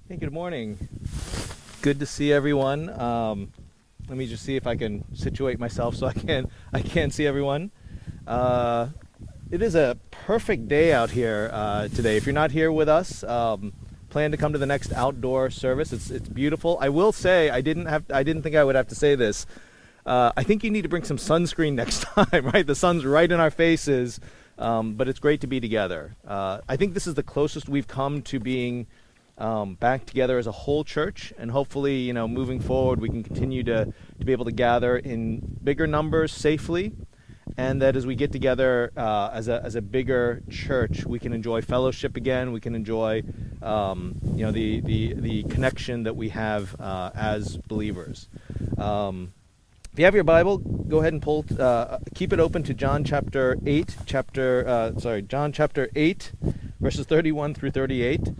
Hey, good morning. Good to see everyone. Let me just see if I can situate myself so I can see everyone. Uh, it is a perfect day out here today. If you're not here with us, plan to come to the next outdoor service. It's beautiful. I will say I didn't think I would have to say this. I think you need to bring some sunscreen next time. Right, the sun's right in our faces, but it's great to be together. I think this is the closest we've come to being back together as a whole church, and hopefully, moving forward, we can continue to be able to gather in bigger numbers safely, and that as we get together as a bigger church, we can enjoy fellowship again. We can enjoy, the connection that we have as believers. If you have your Bible, go ahead and keep it open to John chapter 8, John chapter 8, verses 31 through 38.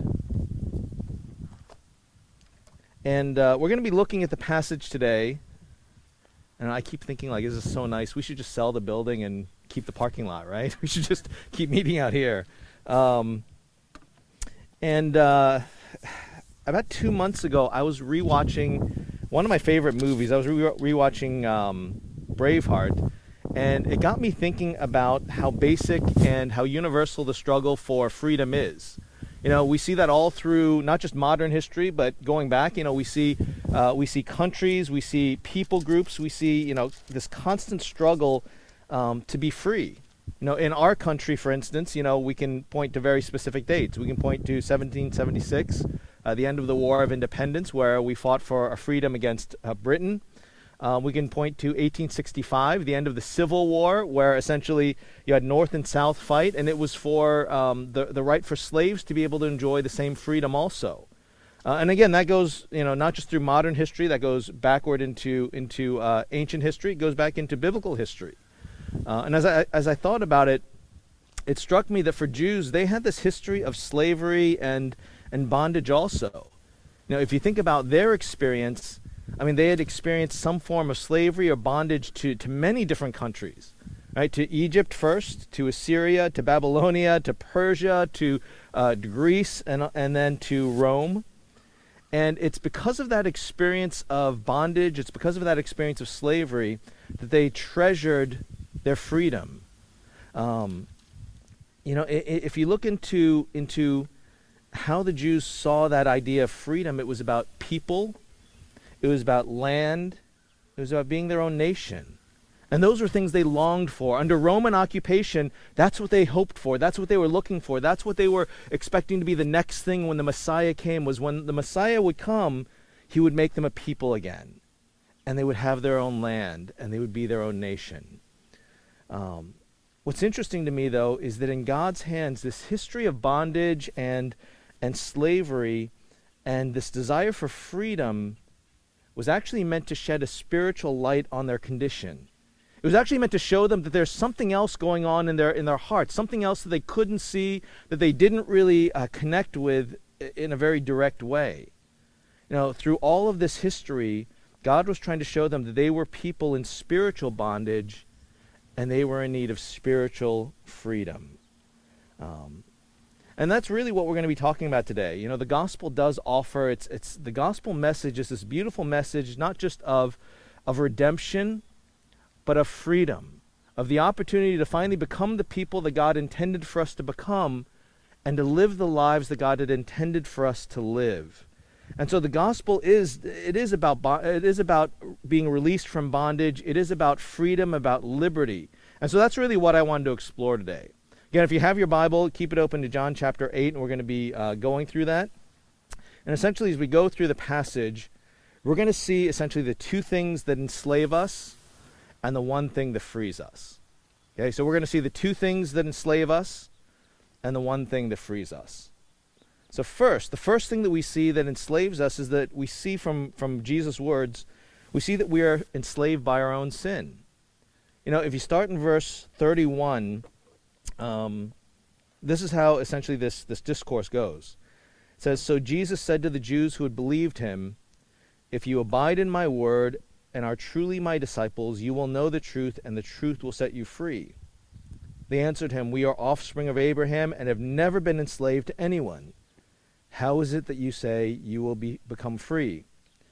And we're going to be looking at the passage today, and I keep thinking, this is so nice. We should just sell the building and keep the parking lot, right? We should just keep meeting out here. About 2 months ago, I was rewatching one of my favorite movies. I was rewatching Braveheart, and it got me thinking about how basic and how universal the struggle for freedom is. We see that all through not just modern history, but going back. We see countries, we see people groups, we see this constant struggle to be free. In our country, for instance, we can point to very specific dates. We can point to 1776, the end of the War of Independence, where we fought for a freedom against Britain. We can point to 1865, the end of the Civil War, where essentially you had North and South fight, and it was for the right for slaves to be able to enjoy the same freedom also. And again, that goes, not just through modern history, that goes backward into ancient history, it goes back into biblical history. And as I thought about it, it struck me that for Jews, they had this history of slavery and bondage also. If you think about their experience, they had experienced some form of slavery or bondage to many different countries, right? To Egypt first, to Assyria, to Babylonia, to Persia, to Greece, and then to Rome. And it's because of that experience of bondage, it's because of that experience of slavery that they treasured their freedom. If you look into how the Jews saw that idea of freedom, it was about people. It was about land. It was about being their own nation. And those were things they longed for. Under Roman occupation, that's what they hoped for. That's what they were looking for. That's what they were expecting to be the next thing when the Messiah came, was when the Messiah would come, he would make them a people again. And they would have their own land, and they would be their own nation. What's interesting to me, though, is that in God's hands, this history of bondage and slavery and this desire for freedom was actually meant to shed a spiritual light on their condition. It was actually meant to show them that there's something else going on in their hearts, something else that they couldn't see, that they didn't really connect with in a very direct way. Through all of this history, God was trying to show them that they were people in spiritual bondage, and they were in need of spiritual freedom. And that's really what we're going to be talking about today. The gospel does offer, it's the gospel message is this beautiful message, not just of redemption, but of freedom, of the opportunity to finally become the people that God intended for us to become, and to live the lives that God had intended for us to live. And so the gospel is about being released from bondage. It is about freedom, about liberty. And so that's really what I wanted to explore today. Again, if you have your Bible, keep it open to John chapter 8, and we're going to be going through that. And essentially, as we go through the passage, we're going to see essentially the two things that enslave us and the one thing that frees us. Okay, so we're going to see the two things that enslave us and the one thing that frees us. So the first thing that we see that enslaves us is that we see from Jesus' words, we see that we are enslaved by our own sin. If you start in verse 31, this is how essentially this discourse goes. It says, "So Jesus said to the Jews who had believed him, 'If you abide in my word and are truly my disciples, you will know the truth, and the truth will set you free.' They answered him, 'We are offspring of Abraham and have never been enslaved to anyone. How is it that you say you will become free?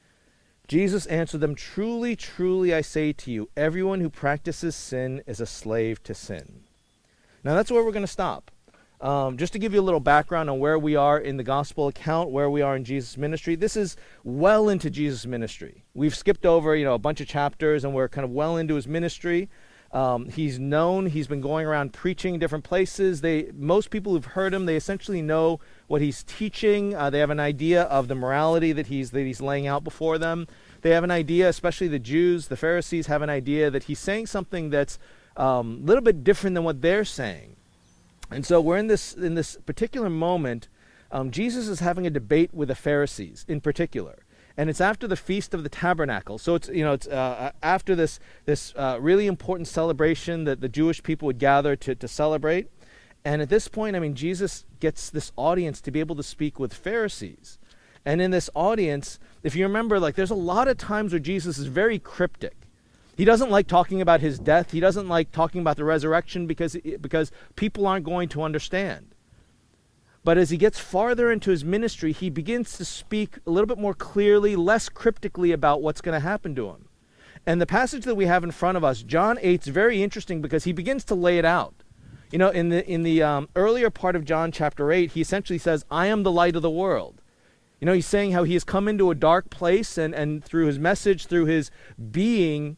Jesus answered them, truly, truly, I say to you, everyone who practices sin is a slave to sin. Now that's where we're going to stop. Just to give you a little background on where we are in the gospel account, where we are in Jesus' ministry. This is well into Jesus' ministry. We've skipped over, a bunch of chapters, and we're kind of well into his ministry. He's known. He's been going around preaching in different places. Most people who've heard him, they essentially know what he's teaching. They have an idea of the morality that he's laying out before them. They have an idea, especially the Jews, the Pharisees have an idea that he's saying something that's a little bit different than what they're saying. And so we're in this particular moment. Jesus is having a debate with the Pharisees in particular. And it's after the Feast of the Tabernacle. So it's after this really important celebration that the Jewish people would gather to celebrate. And at this point, Jesus gets this audience to be able to speak with Pharisees. And in this audience, if you remember, there's a lot of times where Jesus is very cryptic. He doesn't like talking about his death. He doesn't like talking about the resurrection because people aren't going to understand. But as he gets farther into his ministry, he begins to speak a little bit more clearly, less cryptically about what's going to happen to him. And the passage that we have in front of us, John 8, is very interesting because he begins to lay it out. In the earlier part of John chapter 8, he essentially says, I am the light of the world. He's saying how he has come into a dark place, and through his message, through his being,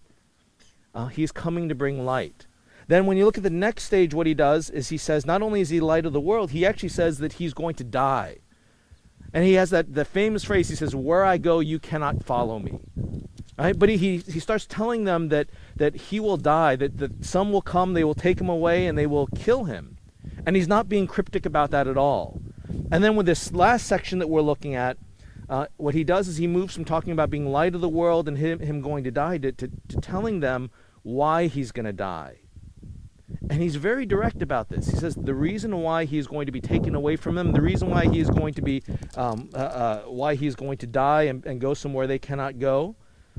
he's coming to bring light. Then when you look at the next stage, what he does is he says, not only is he the light of the world, he actually says that he's going to die. And he has the famous phrase, he says, where I go, you cannot follow me. Right? But he starts telling them that he will die, that some will come, they will take him away, and they will kill him. And he's not being cryptic about that at all. And then with this last section that we're looking at, what he does is he moves from talking about being light of the world and him going to die to telling them why he's going to die. And he's very direct about this. He says the reason why he is going to be taken away from them, the reason why he is going to be, why he is going to die and go somewhere they cannot go,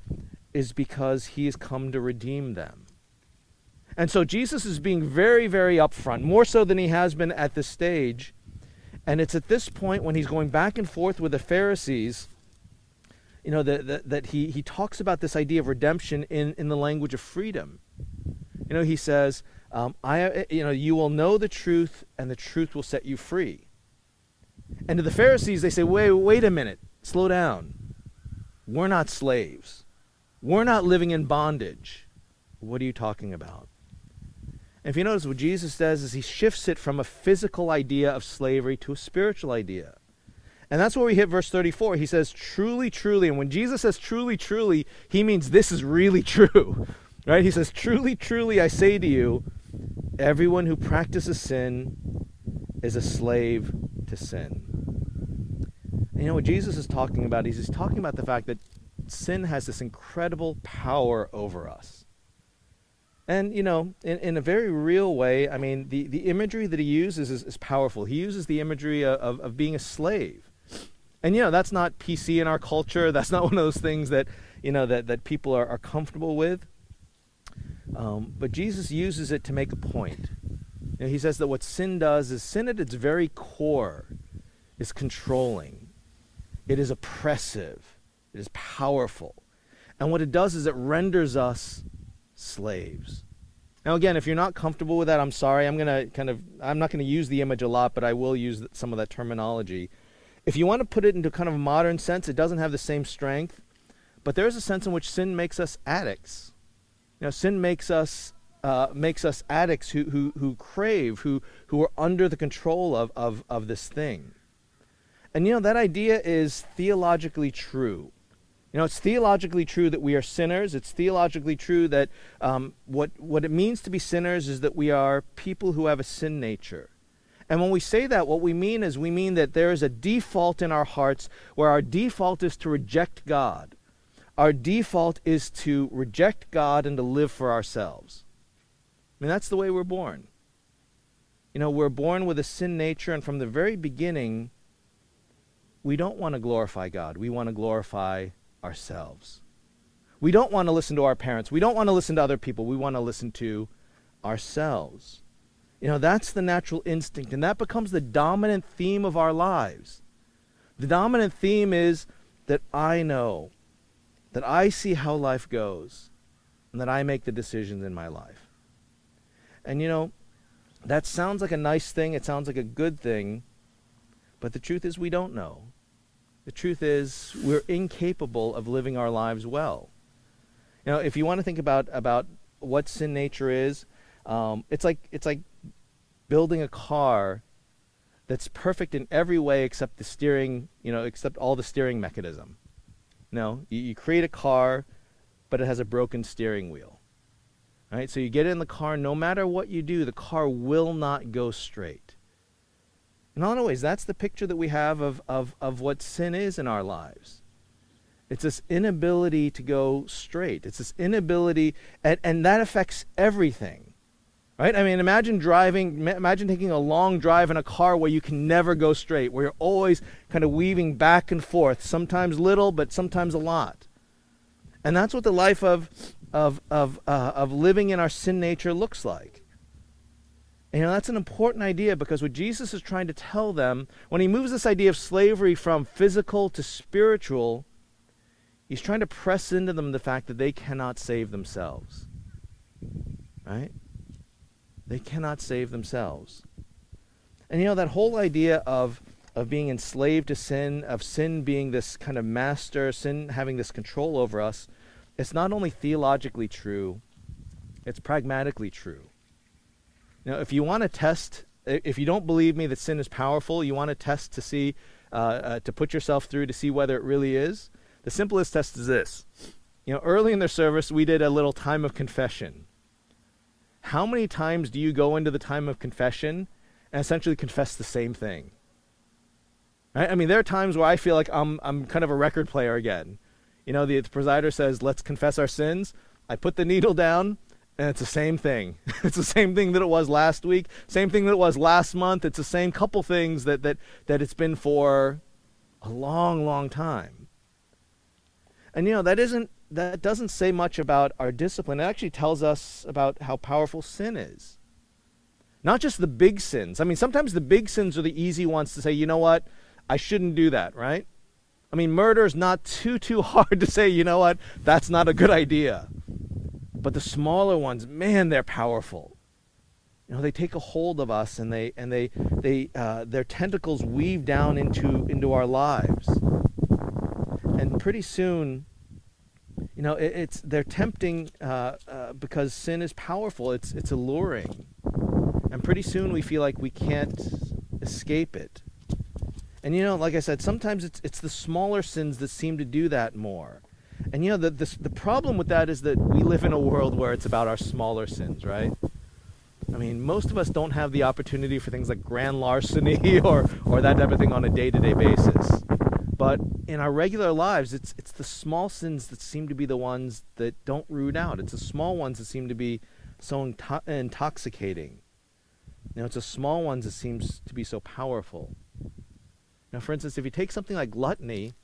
is because he has come to redeem them. And so Jesus is being very, very upfront, more so than he has been at this stage. And it's at this point when he's going back and forth with the Pharisees, that he talks about this idea of redemption in the language of freedom. He says, you will know the truth, and the truth will set you free. And to the Pharisees, they say, wait a minute, slow down. We're not slaves. We're not living in bondage. What are you talking about? And if you notice, what Jesus does is he shifts it from a physical idea of slavery to a spiritual idea. And that's where we hit verse 34. He says, truly, truly. And when Jesus says truly, truly, he means this is really true. Right? He says, truly, truly, I say to you, everyone who practices sin is a slave to sin. And what Jesus is talking about is he's talking about the fact that sin has this incredible power over us. And, in a very real way, the imagery that he uses is powerful. He uses the imagery of being a slave. And, that's not PC in our culture. That's not one of those things that, that people are comfortable with. But Jesus uses it to make a point. He says that what sin does is sin at its very core is controlling. It is oppressive. It is powerful. And what it does is it renders us slaves. Now again, if you're not comfortable with that, I'm sorry. I'm not going to use the image a lot, but I will use some of that terminology. If you want to put it into kind of a modern sense, it doesn't have the same strength, but there is a sense in which sin makes us addicts. Sin makes us addicts who crave, who are under the control of this thing. And that idea is theologically true. It's theologically true that we are sinners. It's theologically true that what it means to be sinners is that we are people who have a sin nature. And when we say that, what we mean that there is a default in our hearts where our default is to reject God. Our default is to reject God and to live for ourselves. That's the way we're born. We're born with a sin nature, and from the very beginning, we don't want to glorify God. We want to glorify ourselves. We don't want to listen to our parents. We don't want to listen to other people. We want to listen to ourselves. That's the natural instinct, and that becomes the dominant theme of our lives. The dominant theme is that I know, that I see how life goes, and that I make the decisions in my life. And that sounds like a nice thing, it sounds like a good thing, but the truth is we don't know. The truth is we're incapable of living our lives well. If you want to think about what sin nature is, it's like building a car that's perfect in every way except the steering, except all the steering mechanism. You create a car, but it has a broken steering wheel. Right? So you get in the car, no matter what you do, the car will not go straight. In a lot of ways, that's the picture that we have of what sin is in our lives. It's this inability to go straight. It's this inability, and that affects everything. Right? I mean, imagine taking a long drive in a car where you can never go straight, where you're always kind of weaving back and forth, sometimes little, but sometimes a lot. And that's what the life of living in our sin nature looks like. And that's an important idea, because what Jesus is trying to tell them, when he moves this idea of slavery from physical to spiritual, he's trying to press into them the fact that they cannot save themselves. Right? They cannot save themselves. And that whole idea of being enslaved to sin, of sin being this kind of master, sin having this control over us, it's not only theologically true, it's pragmatically true. If you want to test, if you don't believe me that sin is powerful, you want to test to see, to put yourself through to see whether it really is, the simplest test is this. Early in their service, we did a little time of confession. How many times do you go into the time of confession and essentially confess the same thing? Right? I mean, there are times where I feel like I'm kind of a record player again. The presider says, let's confess our sins. I put the needle down, and it's the same thing. It's the same thing that it was last week, same thing that it was last month. It's the same couple things that it's been for a long, long time. And that doesn't say much about our discipline. It actually tells us about how powerful sin is. Not just the big sins. I mean, sometimes the big sins are the easy ones to say, you know what, I shouldn't do that, right? I mean, murder is not too hard to say, you know what, that's not a good idea. But the smaller ones, man, they're powerful. They take a hold of us, and their tentacles weave down into our lives. And pretty soon, they're tempting because sin is powerful. It's alluring, and pretty soon we feel like we can't escape it. And like I said, sometimes it's the smaller sins that seem to do that more. And the problem with that is that we live in a world where it's about our smaller sins, right? I mean, most of us don't have the opportunity for things like grand larceny or that type of thing on a day-to-day basis. But in our regular lives, it's the small sins that seem to be the ones that don't root out. It's the small ones that seem to be so intoxicating. It's the small ones that seems to be so powerful. Now, for instance, if you take something like gluttony,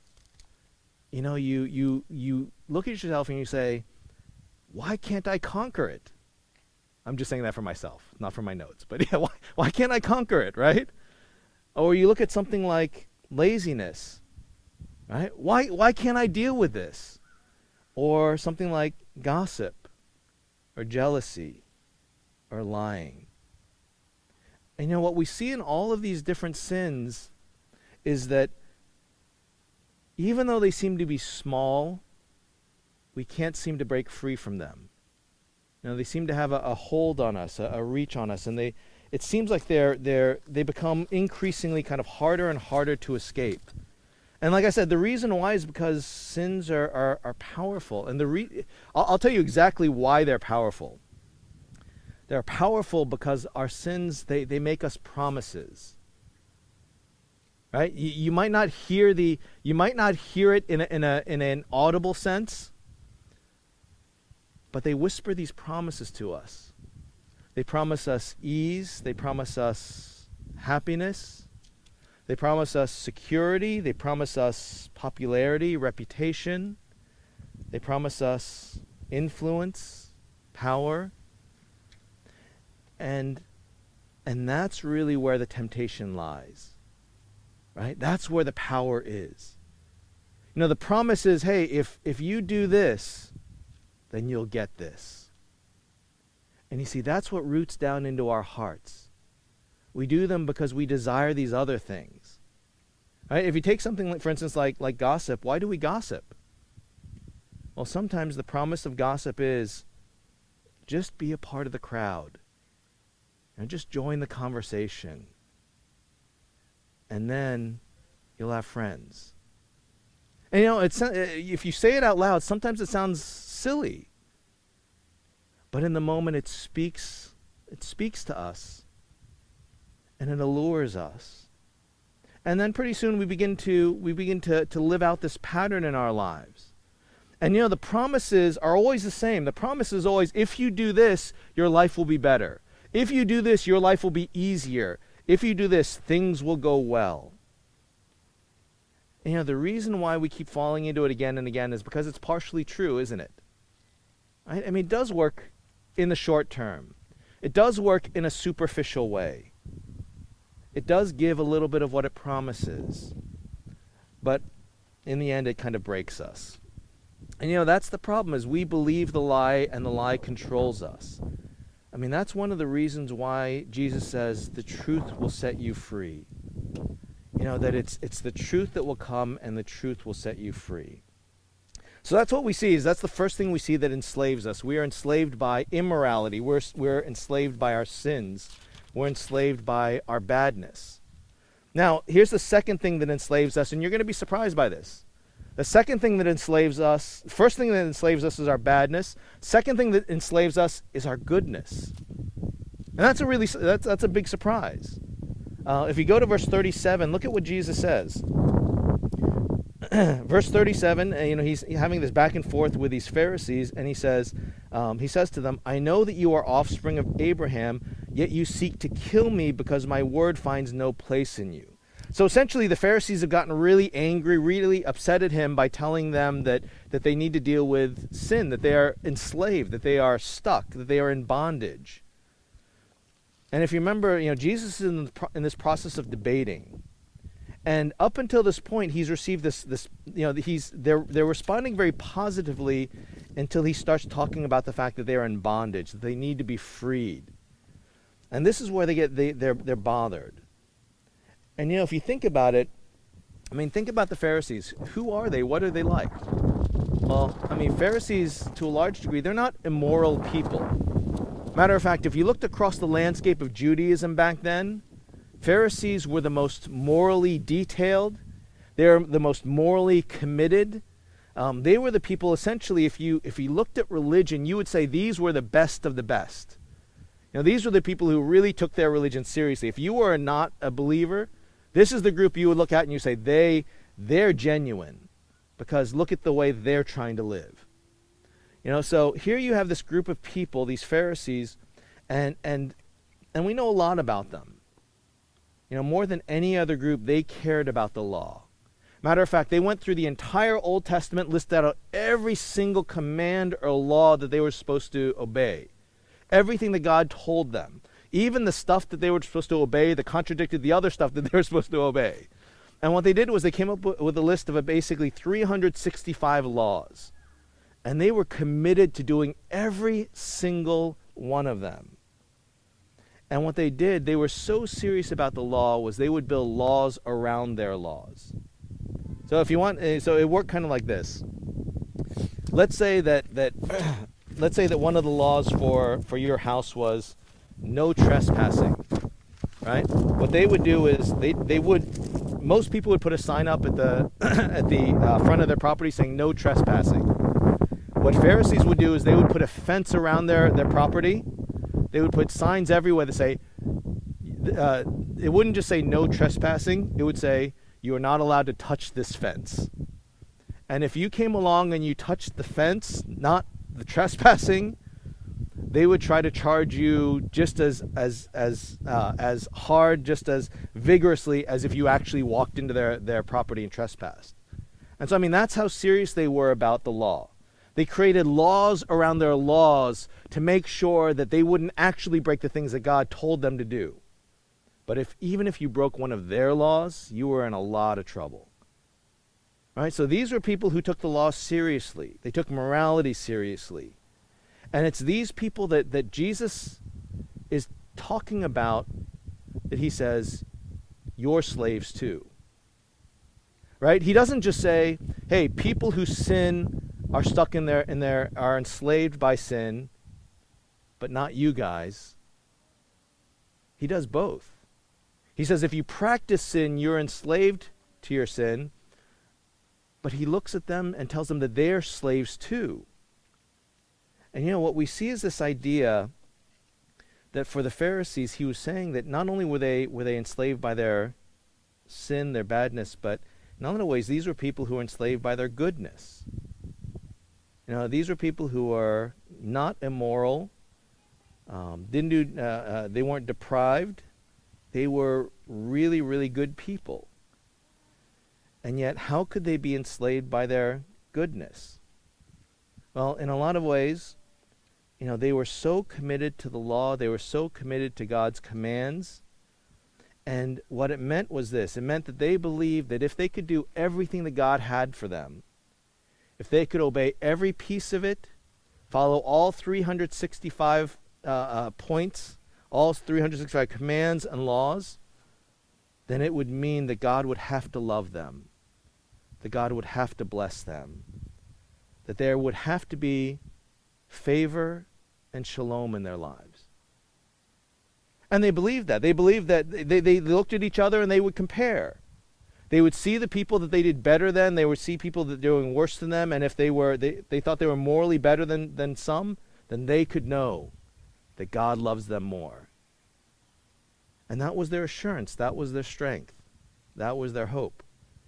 you look at yourself and you say, why can't I conquer it? I'm just saying that for myself, not for my notes. But yeah, why can't I conquer it, right? Or you look at something like laziness, right? Why can't I deal with this? Or something like gossip, or jealousy, or lying. And what we see in all of these different sins is that even though they seem to be small, we can't seem to break free from them. They seem to have a hold on us, a reach on us, and it seems like they become increasingly kind of harder and harder to escape. And like I said, the reason why is because sins are powerful. And I'll tell you exactly why they're powerful. They're powerful because our sins, they make us promises. Right? You might not hear it in an audible sense, but they whisper these promises to us. They promise us ease, they promise us happiness, they promise us security, they promise us popularity, reputation, they promise us influence, power. And that's really where the temptation lies. right? That's where the power is. You know, the promise is, hey, if you do this, then you'll get this. And you see, that's what roots down into our hearts. We do them because we desire these other things. Right? If you take something, like, for instance, like gossip, why do we gossip? Well, sometimes the promise of gossip is just be a part of the crowd. And just join the conversation. And then you'll have friends. And you know, if you say it out loud, sometimes it sounds silly. But in the moment it speaks to us. And it allures us. And then pretty soon we begin to live out this pattern in our lives. And you know, the promises are always the same. The promise is always, if you do this, your life will be better. If you do this, your life will be easier. If you do this, things will go well. And, you know, the reason why we keep falling into it again and again is because it's partially true, isn't it? Right? I mean, it does work in the short term. It does work in a superficial way. It does give a little bit of what it promises. But in the end, it kind of breaks us. And, you know, that's the problem, is we believe the lie and the lie controls us. I mean, that's one of the reasons why Jesus says the truth will set you free. You know, that it's the truth that will come and the truth will set you free. So that's what we see. That's the first thing we see that enslaves us. We are enslaved by immorality. We're enslaved by our sins. We're enslaved by our badness. Now, here's the second thing that enslaves us, and you're going to be surprised by this. The second thing that enslaves us, first thing that enslaves us is our badness. Second thing that enslaves us is our goodness. And that's a big surprise. If you go to verse 37, look at what Jesus says. Verse 37, you know, he's having this back and forth with these Pharisees, and he says to them, I know that you are offspring of Abraham, yet you seek to kill me because my word finds no place in you. So essentially, the Pharisees have gotten really angry, really upset at him by telling them that they need to deal with sin, that they are enslaved, that they are stuck, that they are in bondage. And if you remember, you know, Jesus is in this process of debating. And up until this point, he's received this you know, they're responding very positively until he starts talking about the fact that they are in bondage, that they need to be freed. And this is where they're bothered. And, you know, if you think about it, I mean, think about the Pharisees. Who are they? What are they like? Well, I mean, Pharisees, to a large degree, they're not immoral people. Matter of fact, if you looked across the landscape of Judaism back then, Pharisees were the most morally detailed. They're the most morally committed. They were the people, essentially, if you looked at religion, you would say these were the best of the best. You know, these were the people who really took their religion seriously. If you were not a believer, this is the group you would look at and you say, they're genuine, because look at the way they're trying to live. You know, so here you have this group of people, these Pharisees, and we know a lot about them. You know, more than any other group, they cared about the law. Matter of fact, they went through the entire Old Testament, listed out every single command or law that they were supposed to obey. Everything that God told them. Even the stuff that they were supposed to obey that contradicted the other stuff that they were supposed to obey. And what they did was they came up with a list of basically 365 laws. And they were committed to doing every single one of them. And what they did, they were so serious about the law, was they would build laws around their laws. So if you want, so it worked kind of like this. Let's say that let's say that one of the laws for your house was no trespassing, right? What they would do is most people would put a sign up at the at the front of their property saying no trespassing. What Pharisees would do is they would put a fence around their property. They would put signs everywhere that say, it wouldn't just say no trespassing, it would say you are not allowed to touch this fence. And if you came along and you touched the fence, not the trespassing, they would try to charge you just as hard, just as vigorously as if you actually walked into their property and trespassed. And so, I mean, that's how serious they were about the law. They created laws around their laws to make sure that they wouldn't actually break the things that God told them to do. But even if you broke one of their laws, you were in a lot of trouble. Right? So these were people who took the law seriously. They took morality seriously. And it's these people that Jesus is talking about, that he says, you're slaves too. Right? He doesn't just say, hey, people who sin are stuck are enslaved by sin, but not you guys. He does both. He says if you practice sin, you're enslaved to your sin, but he looks at them and tells them that they're slaves too. And what we see is this idea that for the Pharisees, he was saying that not only were they enslaved by their sin, their badness, but in other ways, these were people who were enslaved by their goodness. These were people who were not immoral, they weren't deprived. They were really, really good people. And yet, how could they be enslaved by their goodness? Well, in a lot of ways, they were so committed to the law, they were so committed to God's commands. And what it meant was this. It meant that they believed that if they could do everything that God had for them, if they could obey every piece of it, follow all 365 points, all 365 commands and laws, then it would mean that God would have to love them, that God would have to bless them, that there would have to be favor and shalom in their lives. And they believed that. They believed that they looked at each other and they would compare. They would see the people that they did better than. They would see people that were doing worse than them. And if they thought they were morally better than some, then they could know that God loves them more. And that was their assurance. That was their strength. That was their hope.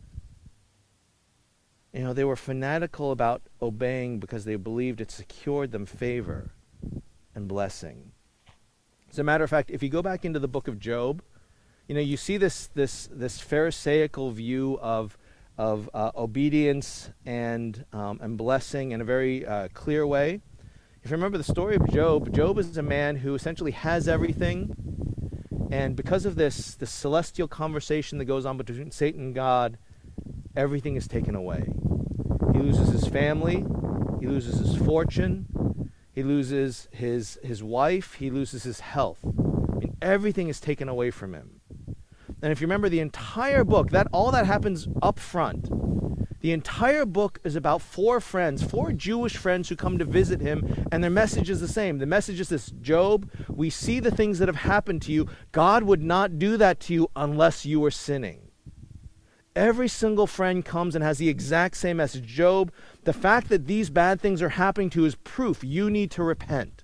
They were fanatical about obeying because they believed it secured them favor and blessing. As a matter of fact, if you go back into the book of Job, you see this Pharisaical view of obedience and blessing in a very clear way. If you remember the story of Job, Job is a man who essentially has everything, and because of this celestial conversation that goes on between Satan and God, everything is taken away. He loses his family, he loses his fortune, he loses his wife, he loses his health. Everything is taken away from him. And if you remember the entire book, all that happens up front. The entire book is about four Jewish friends who come to visit him, and their message is the same. The message is this: Job, we see the things that have happened to you. God would not do that to you unless you were sinning. Every single friend comes and has the exact same message. Job, the fact that these bad things are happening to you is proof you need to repent.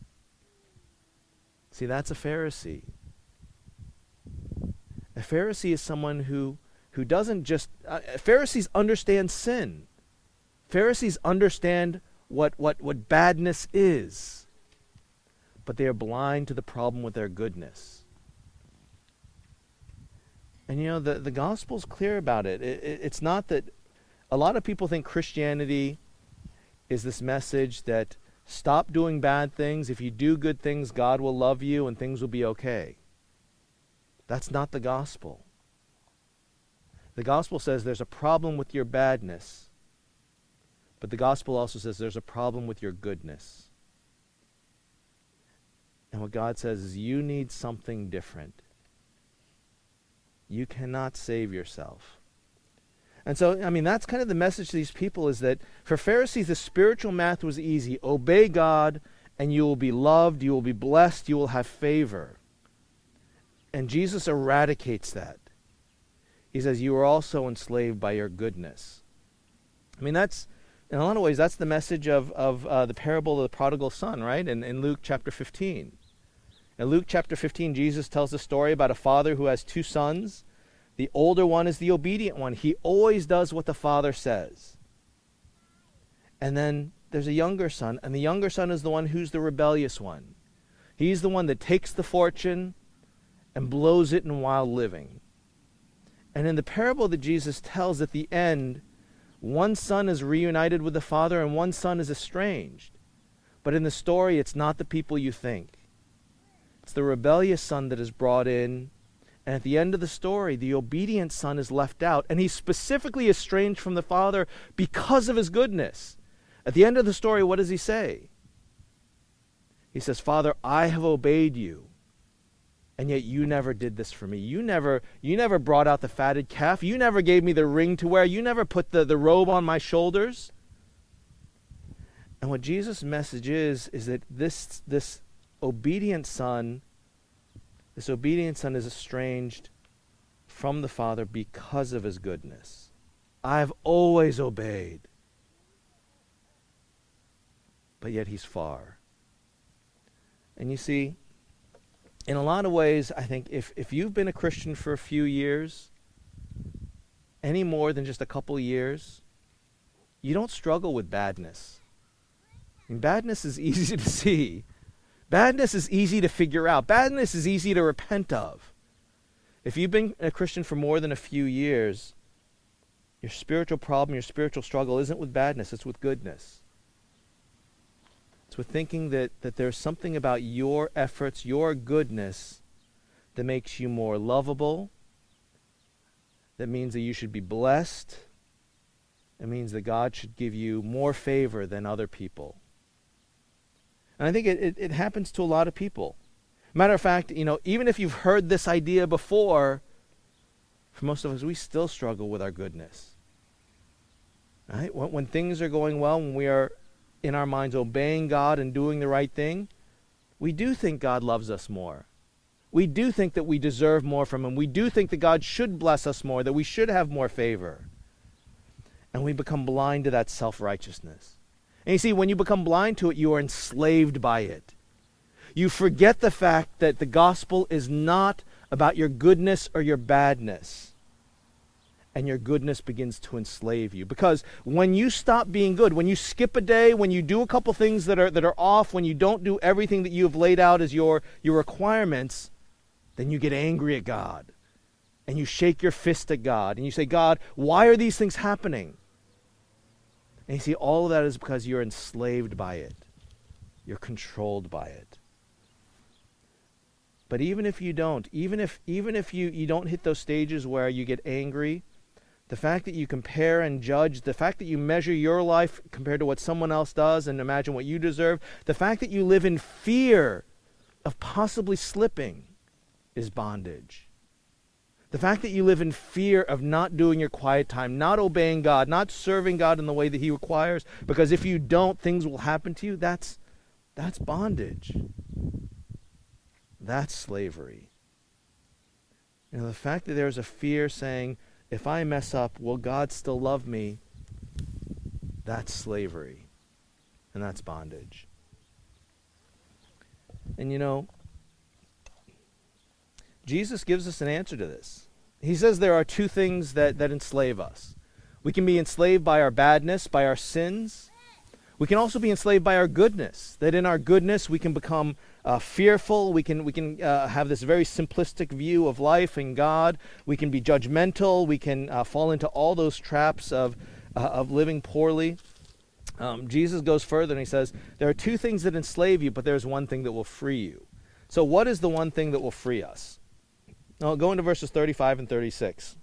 See, that's a Pharisee. A Pharisee is someone who doesn't just... Pharisees understand sin. Pharisees understand what badness is. But they are blind to the problem with their goodness. And the gospel's clear about it. It's not that... A lot of people think Christianity is this message that stop doing bad things. If you do good things, God will love you and things will be okay. That's not the gospel. The gospel says there's a problem with your badness, but the gospel also says there's a problem with your goodness. And what God says is you need something different. You cannot save yourself. And so, that's kind of the message to these people, is that for Pharisees, the spiritual math was easy. Obey God, and you will be loved, you will be blessed, you will have favor. And Jesus eradicates that. He says, you are also enslaved by your goodness. That's, in a lot of ways, that's the message of the parable of the prodigal son, right? In Luke chapter 15. In Luke chapter 15, Jesus tells a story about a father who has two sons. The older one is the obedient one. He always does what the father says. And then there's a younger son, and the younger son is the one who's the rebellious one. He's the one that takes the fortune and blows it in wild living. And in the parable that Jesus tells at the end, one son is reunited with the father and one son is estranged. But in the story, it's not the people you think. It's the rebellious son that is brought in, And at the end of the story, the obedient son is left out, and he's specifically estranged from the father because of his goodness. At the end of the story, what does he say? He says, "Father, I have obeyed you, and yet you never did this for me. You never brought out the fatted calf. You never gave me the ring to wear. You never put the robe on my shoulders." And what Jesus' message is that this obedient son is estranged from the Father because of his goodness. I've always obeyed, but yet he's far. And you see, in a lot of ways, I think if you've been a Christian for a few years, any more than just a couple years, you don't struggle with badness. I mean, badness is easy to see. Badness is easy to figure out. Badness is easy to repent of. If you've been a Christian for more than a few years, your spiritual problem, your spiritual struggle isn't with badness, it's with goodness. It's with thinking that there's something about your efforts, your goodness, that makes you more lovable. That means that you should be blessed. It means that God should give you more favor than other people. And I think it happens to a lot of people. Matter of fact, even if you've heard this idea before, for most of us, we still struggle with our goodness. Right? When things are going well, when we are in our minds obeying God and doing the right thing, we do think God loves us more. We do think that we deserve more from him. We do think that God should bless us more, that we should have more favor. And we become blind to that self-righteousness. And you see, when you become blind to it, you are enslaved by it. You forget the fact that the gospel is not about your goodness or your badness. And your goodness begins to enslave you. Because when you stop being good, when you skip a day, when you do a couple things that are off, when you don't do everything that you have laid out as your requirements, then you get angry at God. And you shake your fist at God. And you say, "God, why are these things happening?" And you see, all of that is because you're enslaved by it. You're controlled by it. But even if you don't, even if you don't hit those stages where you get angry, the fact that you compare and judge, the fact that you measure your life compared to what someone else does and imagine what you deserve, the fact that you live in fear of possibly slipping is bondage. The fact that you live in fear of not doing your quiet time, not obeying God, not serving God in the way that he requires, because if you don't, things will happen to you, that's bondage. That's slavery. The fact that there's a fear saying, if I mess up, will God still love me? That's slavery. And that's bondage. And Jesus gives us an answer to this. He says there are two things that enslave us. We can be enslaved by our badness, by our sins. We can also be enslaved by our goodness. That in our goodness we can become fearful. We can have this very simplistic view of life and God. We can be judgmental. We can fall into all those traps of living poorly. Jesus goes further and he says, there are two things that enslave you, but there's one thing that will free you. So what is the one thing that will free us? Now, go into verses 35 and 36.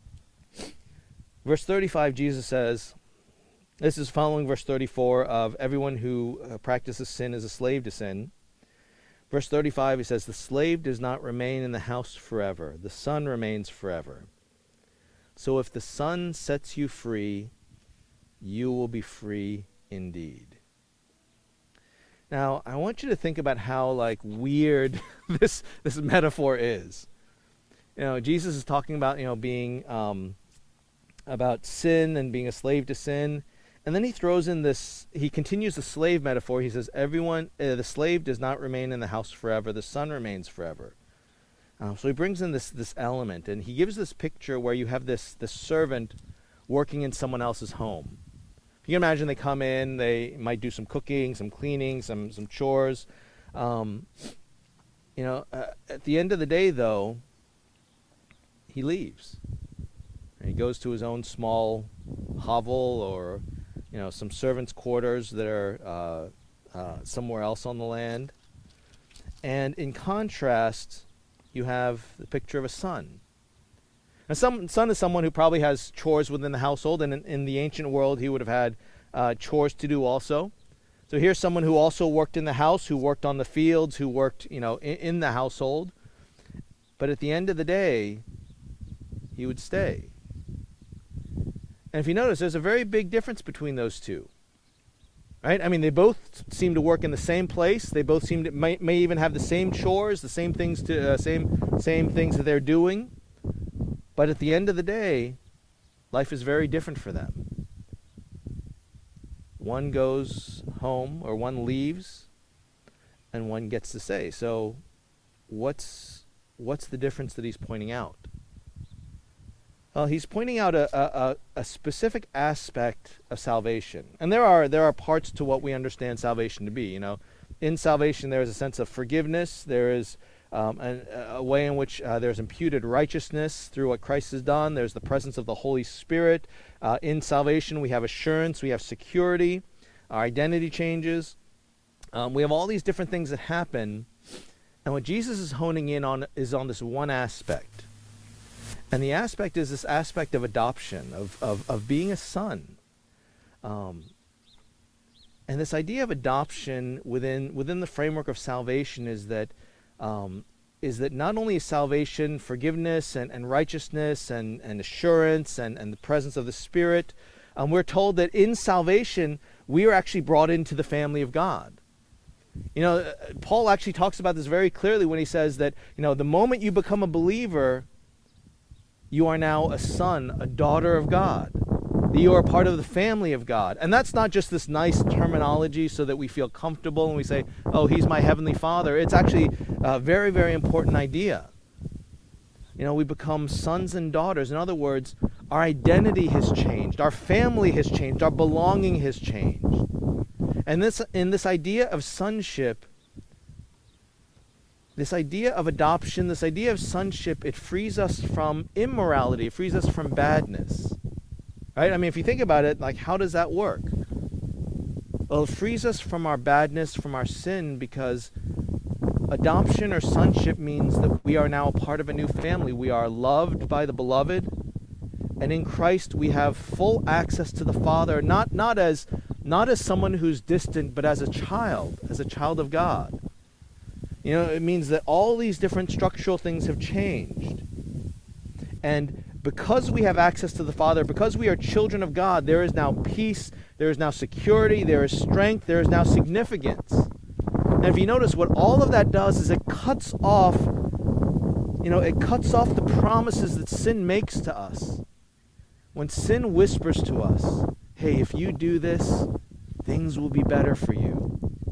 Verse 35, Jesus says, this is following verse 34 of everyone who practices sin is a slave to sin. Verse 35, he says, the slave does not remain in the house forever. The son remains forever. So if the son sets you free, you will be free indeed. Now, I want you to think about how weird this metaphor is. Jesus is talking about, being about sin and being a slave to sin. And then he throws in this, he continues the slave metaphor. He says, the slave does not remain in the house forever. The son remains forever. So he brings in this element, and he gives this picture where you have this servant working in someone else's home. You can imagine they come in, they might do some cooking, some cleaning, some chores. At the end of the day, though, he leaves. And he goes to his own small hovel or, some servants' quarters that are somewhere else on the land. And in contrast, you have the picture of a son. A son is someone who probably has chores within the household, and in the ancient world he would have had chores to do also. So here's someone who also worked in the house, who worked on the fields, who worked, in the household. But at the end of the day, he would stay. And if you notice, there's a very big difference between those two. Right? I mean, they both seem to work in the same place. They both seem to may even have the same chores, the same things same things that they're doing. But at the end of the day, life is very different for them. One goes home, or one leaves, and one gets to stay. So what's the difference that he's pointing out? Well, he's pointing out a specific aspect of salvation. And there are parts to what we understand salvation to be. In salvation there is a sense of forgiveness. There is a way in which there's imputed righteousness through what Christ has done. There's the presence of the Holy Spirit. In salvation we have assurance, we have security, our identity changes. We have all these different things that happen. And what Jesus is honing in on is on this one aspect. And the aspect is this aspect of adoption, of being a son. And this idea of adoption within the framework of salvation is that not only is salvation forgiveness and righteousness and assurance and the presence of the Spirit, we're told that in salvation we are actually brought into the family of God. Paul actually talks about this very clearly when he says that, the moment you become a believer, you are now a son, a daughter of God. That you are part of the family of God. And that's not just this nice terminology so that we feel comfortable and we say, oh, he's my heavenly Father. It's actually a very, very important idea. We become sons and daughters. In other words, our identity has changed. Our family has changed. Our belonging has changed. And in this idea of sonship, this idea of adoption, this idea of sonship, it frees us from immorality. It frees us from badness. Right? I mean, if you think about it, how does that work? Well, it frees us from our badness, from our sin, because adoption or sonship means that we are now a part of a new family. We are loved by the beloved. And in Christ, we have full access to the Father, not as someone who's distant, but as a child of God. It means that all these different structural things have changed. And because we have access to the Father, because we are children of God, there is now peace, there is now security, there is strength, there is now significance. And if you notice, what all of that does is it cuts off the promises that sin makes to us. When sin whispers to us, hey, if you do this, things will be better for you.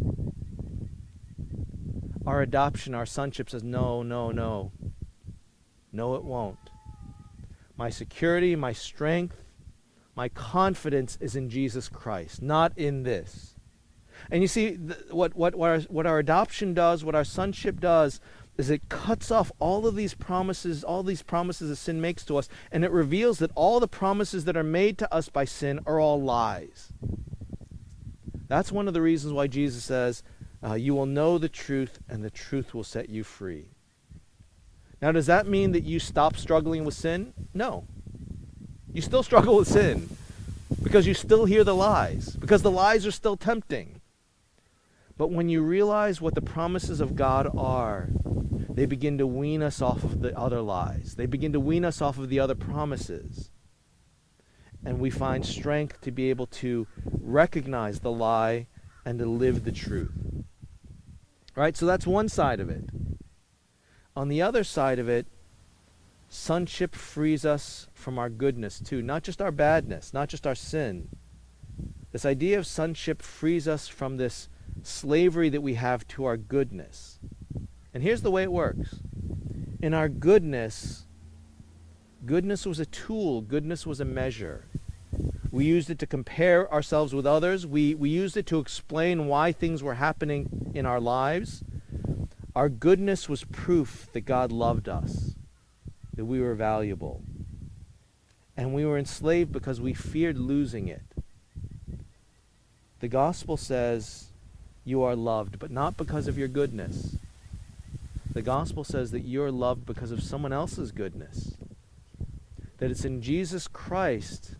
Our adoption, our sonship says, no. No, it won't. My security, my strength, my confidence is in Jesus Christ, not in this. And you see, what our adoption does, what our sonship does, is it cuts off all of these promises that sin makes to us, and it reveals that all the promises that are made to us by sin are all lies. That's one of the reasons why Jesus says, you will know the truth, and the truth will set you free. Now, does that mean that you stop struggling with sin? No. You still struggle with sin because you still hear the lies, because the lies are still tempting. But when you realize what the promises of God are, they begin to wean us off of the other lies. They begin to wean us off of the other promises. And we find strength to be able to recognize the lie and to live the truth. Right? So that's one side of it. On the other side of it, sonship frees us from our goodness too. Not just our badness, not just our sin. This idea of sonship frees us from this slavery that we have to our goodness. And here's the way it works. In our goodness was a tool. Goodness was a measure. We used it to compare ourselves with others. We used it to explain why things were happening in our lives. Our goodness was proof that God loved us, that we were valuable. And we were enslaved because we feared losing it. The gospel says you are loved, but not because of your goodness. The gospel says that you're loved because of someone else's goodness. That it's in Jesus Christ,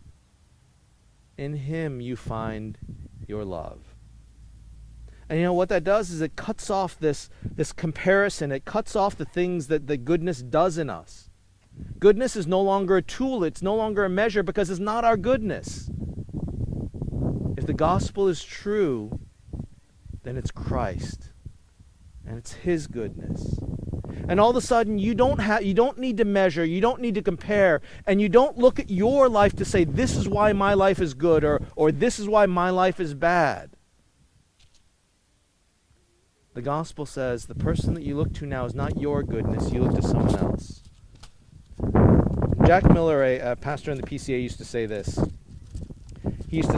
in him you find your love. And you know what that does is it cuts off this comparison. It cuts off the things that the goodness does in us. Goodness is no longer a tool. It's no longer a measure because it's not our goodness. If the gospel is true, then it's Christ. And it's his goodness. And all of a sudden you don't need to measure, you don't need to compare, and you don't look at your life to say, this is why my life is good, or this is why my life is bad. The gospel says the person that you look to now is not your goodness, you look to someone else. Jack Miller, a pastor in the PCA, used to say this. He used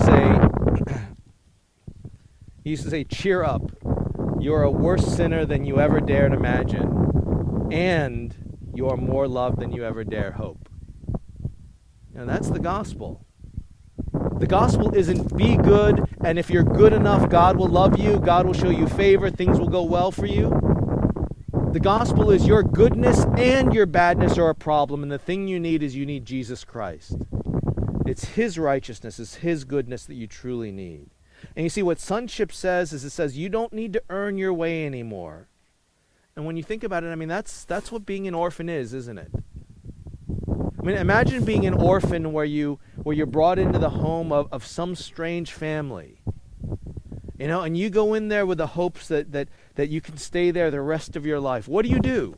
to say, cheer up. You're a worse sinner than you ever dared imagine, and you are more loved than you ever dare hope. And that's the gospel. The gospel isn't be good, and if you're good enough, God will love you, God will show you favor, things will go well for you. The gospel is your goodness and your badness are a problem, and the thing you need is you need Jesus Christ. It's his righteousness, it's his goodness that you truly need. And you see, what sonship says is it says you don't need to earn your way anymore. And when you think about it, I mean, that's what being an orphan is, isn't it? I mean, imagine being an orphan where you're brought into the home of some strange family. You know, and you go in there with the hopes that you can stay there the rest of your life. What do?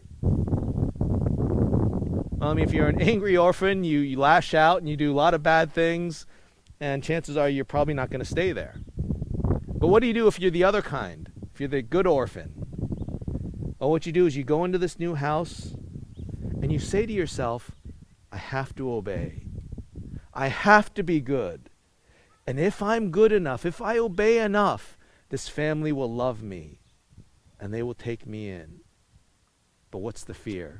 Well, I mean, if you're an angry orphan, you lash out and you do a lot of bad things, and chances are you're probably not going to stay there. But what do you do if you're the other kind? If you're the good orphan? Well, what you do is you go into this new house and you say to yourself, I have to obey. I have to be good. And if I'm good enough, if I obey enough, this family will love me and they will take me in. But what's the fear?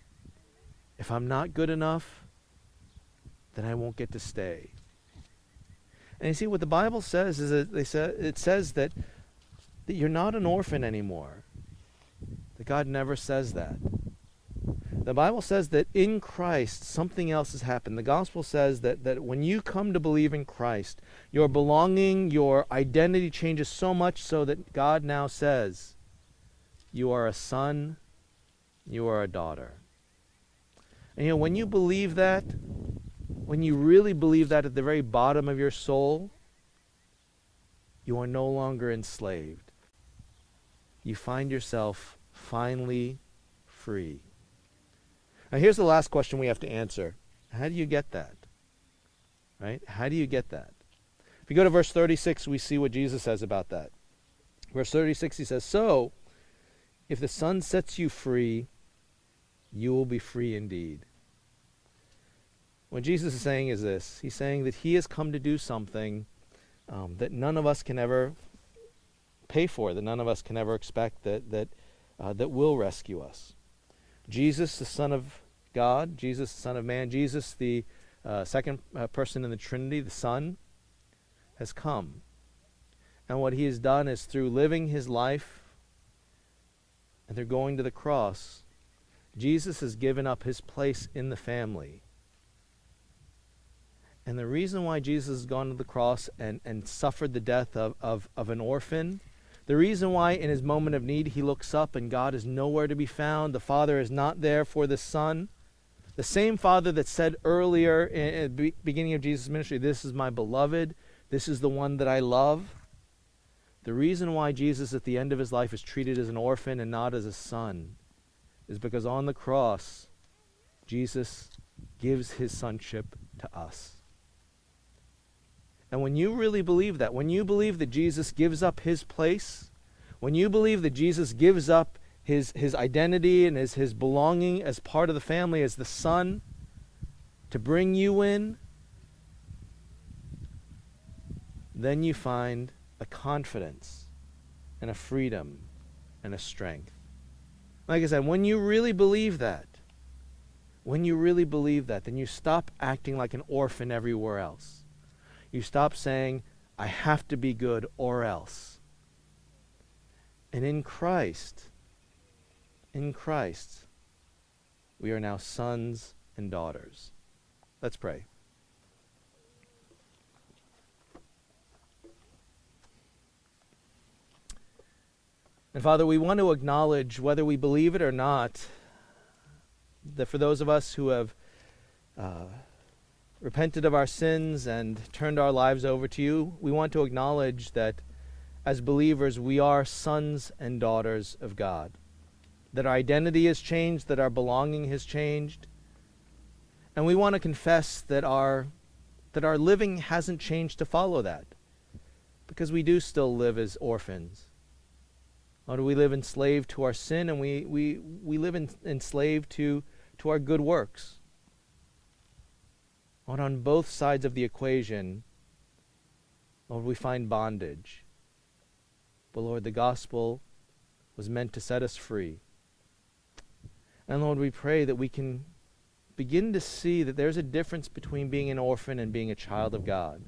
If I'm not good enough, then I won't get to stay. And you see, what the Bible says is that it says that you're not an orphan anymore. That God never says that. The Bible says that in Christ, something else has happened. The gospel says that when you come to believe in Christ, your belonging, your identity changes so much so that God now says, you are a son, you are a daughter. And you know, when you believe that, when you really believe that at the very bottom of your soul, you are no longer enslaved. You find yourself finally free. Now here's the last question we have to answer. How do you get that? Right? How do you get that? If you go to verse 36, we see what Jesus says about that. Verse 36, he says, so, if the Son sets you free, you will be free indeed. What Jesus is saying is this. He's saying that he has come to do something that none of us can ever pay for, that none of us can ever expect, that will rescue us. Jesus, the Son of God, Jesus, the Son of Man, Jesus, the second person in the Trinity, the Son, has come. And what he has done is through living his life and through going to the cross, Jesus has given up his place in the family. And the reason why Jesus has gone to the cross and suffered the death of an orphan, the reason why in his moment of need he looks up and God is nowhere to be found, the Father is not there for the Son, the same Father that said earlier in the beginning of Jesus' ministry, this is my beloved, this is the one that I love. The reason why Jesus at the end of his life is treated as an orphan and not as a son is because on the cross, Jesus gives his sonship to us. And when you really believe that, when you believe that Jesus gives up his place, when you believe that Jesus gives up his identity and his belonging as part of the family, as the Son, to bring you in, then you find a confidence and a freedom and a strength. Like I said, when you really believe that, then you stop acting like an orphan everywhere else. You stop saying, I have to be good or else. And in Christ, in Christ, we are now sons and daughters. Let's pray. And Father, we want to acknowledge, whether we believe it or not, that for those of us who have repented of our sins and turned our lives over to you, we want to acknowledge that as believers we are sons and daughters of God. That our identity has changed, that our belonging has changed. And we want to confess that our living hasn't changed to follow that, because we do still live as orphans. Or we live enslaved to our sin, and we live enslaved to our good works. And on both sides of the equation, Lord, we find bondage. But Lord, the gospel was meant to set us free. And Lord, we pray that we can begin to see that there's a difference between being an orphan and being a child of God.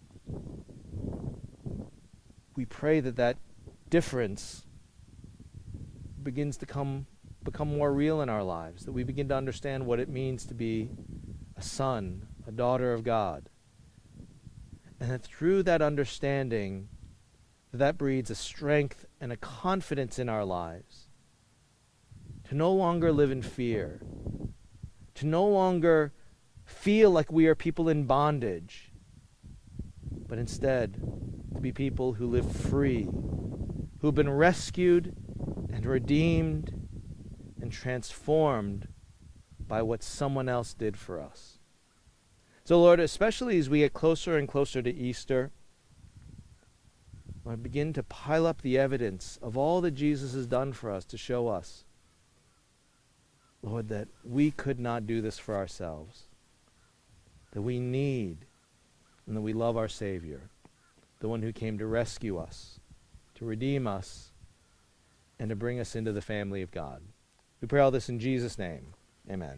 We pray that that difference begins to become more real in our lives, that we begin to understand what it means to be a son, a daughter of God. And that through that understanding, that breeds a strength and a confidence in our lives to no longer live in fear, to no longer feel like we are people in bondage, but instead to be people who live free, who've been rescued and redeemed and transformed by what someone else did for us. So Lord, especially as we get closer and closer to Easter, Lord, begin to pile up the evidence of all that Jesus has done for us to show us, Lord, that we could not do this for ourselves, that we need and that we love our Savior, the one who came to rescue us, to redeem us, and to bring us into the family of God. We pray all this in Jesus' name. Amen.